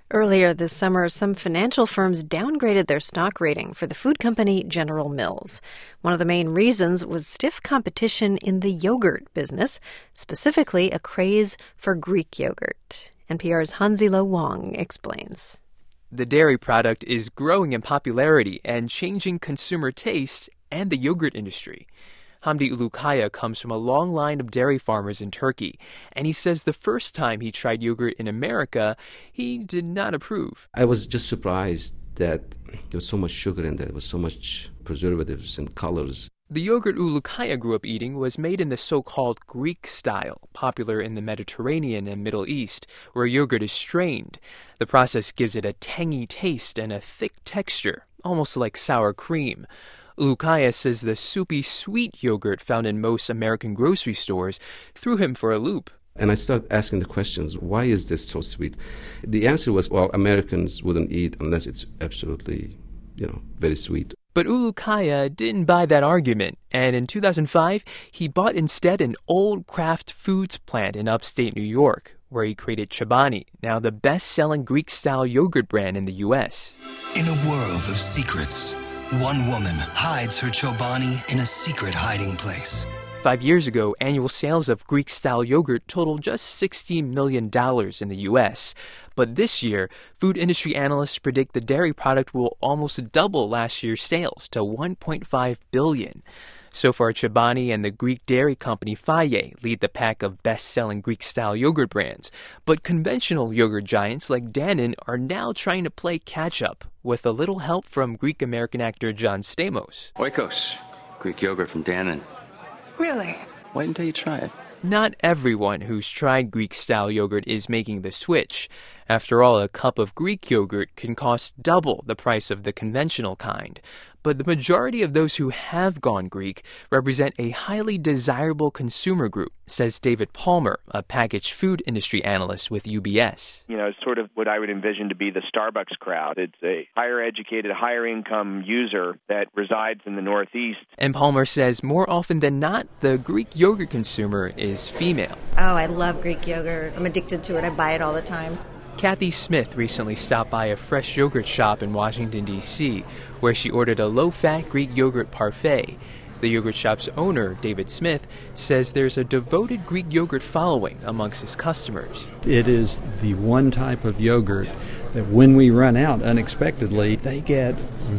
Earlier this summer, some financial firms downgraded their stock rating for the food company General Mills. One of the main reasons was stiff competition in the yogurt business, specifically a craze for Greek yogurt. NPR's Hanzilo Wang explains. The dairy product is growing in popularity and changing consumer taste and the yogurt industry. Hamdi Ulukaya comes from a long line of dairy farmers in Turkey, and he says the first time he tried yogurt in America, he did not approve. I was just surprised that there was so much sugar in there, there was so much preservatives and colors. The yogurt Ulukaya grew up eating was made in the so-called Greek style, popular in the Mediterranean and Middle East, where yogurt is strained. The process gives it a tangy taste and a thick texture, almost like sour cream. Ulukaya says the soupy, sweet yogurt found in most American grocery stores threw him for a loop. And I started asking the questions, why is this so sweet? The answer was, well, Americans wouldn't eat unless it's absolutely, very sweet. But Ulukaya didn't buy that argument, and in 2005, he bought instead an old Kraft Foods plant in upstate New York, where he created Chobani, now the best-selling Greek-style yogurt brand in the U.S. In a world of secrets, one woman hides her Chobani in a secret hiding place. 5 years ago, annual sales of Greek-style yogurt totaled just $60 million in the U.S. But this year, food industry analysts predict the dairy product will almost double last year's sales to $1.5 billion. So far, Chobani and the Greek dairy company Fage lead the pack of best-selling Greek-style yogurt brands. But conventional yogurt giants like Dannon are now trying to play catch-up with a little help from Greek-American actor John Stamos. Oikos, Greek yogurt from Dannon. Really? Wait until you try it. Not everyone who's tried Greek-style yogurt is making the switch. After all, a cup of Greek yogurt can cost double the price of the conventional kind. But the majority of those who have gone Greek represent a highly desirable consumer group, says David Palmer, a packaged food industry analyst with UBS. It's sort of what I would envision to be the Starbucks crowd. It's a higher educated, higher income user that resides in the Northeast. And Palmer says more often than not, the Greek yogurt consumer is female. Oh, I love Greek yogurt. I'm addicted to it. I buy it all the time. Kathy Smith recently stopped by a fresh yogurt shop in Washington, D.C., where she ordered a low-fat Greek yogurt parfait. The yogurt shop's owner, David Smith, says there's a devoted Greek yogurt following amongst his customers. It is the one type of yogurt that when we run out unexpectedly, they get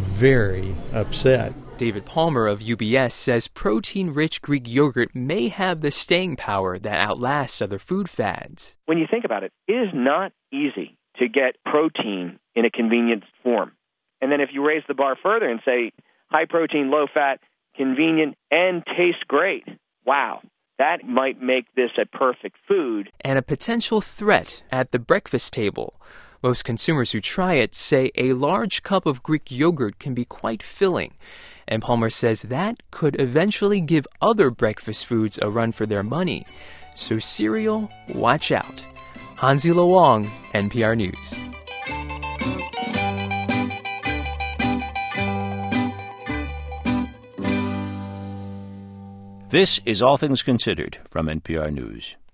very upset. David Palmer of UBS says protein-rich Greek yogurt may have the staying power that outlasts other food fads. When you think about it, it is not easy to get protein in a convenient form. And then if you raise the bar further and say high protein, low fat, convenient, and tastes great, wow, that might make this a perfect food. And a potential threat at the breakfast table. Most consumers who try it say a large cup of Greek yogurt can be quite filling. And Palmer says that could eventually give other breakfast foods a run for their money. So cereal, watch out. Hanzilo Wang, NPR News. This is All Things Considered from NPR News.